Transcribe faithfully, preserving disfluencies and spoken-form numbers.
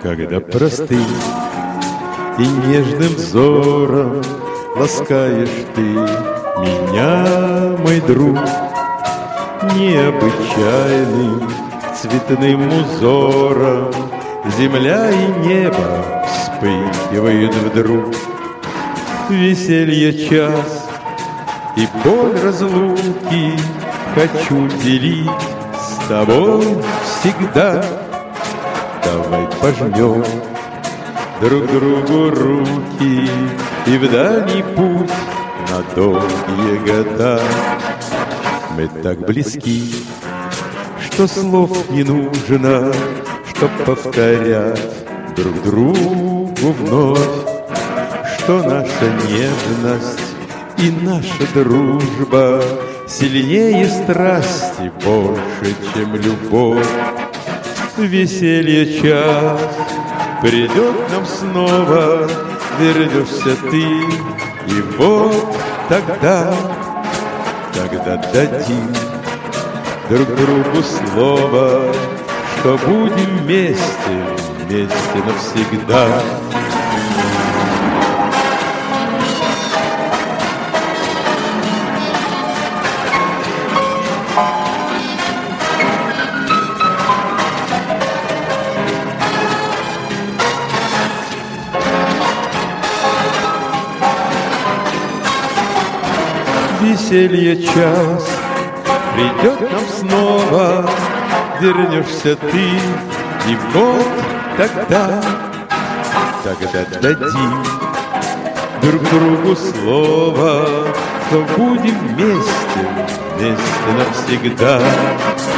Когда простым и нежным взором ласкаешь ты меня, мой друг, необычайным цветным узором земля и небо вспыхивают вдруг. Веселье час и боль разлуки хочу делить с тобой всегда. Давай пожмем друг другу руки и в дальний путь на долгие года. Мы так близки, что слов не нужно, чтоб повторять друг другу вновь, что наша нежность и наша дружба сильнее страсти, больше, чем любовь. Веселье час придет нам снова, вернешься ты, и вот тогда, тогда дадим друг другу слово, что будем вместе, вместе навсегда. Веселье час придет нам снова, вернешься ты, и вот тогда, тогда дадим друг другу слово, что будем вместе, вместе навсегда.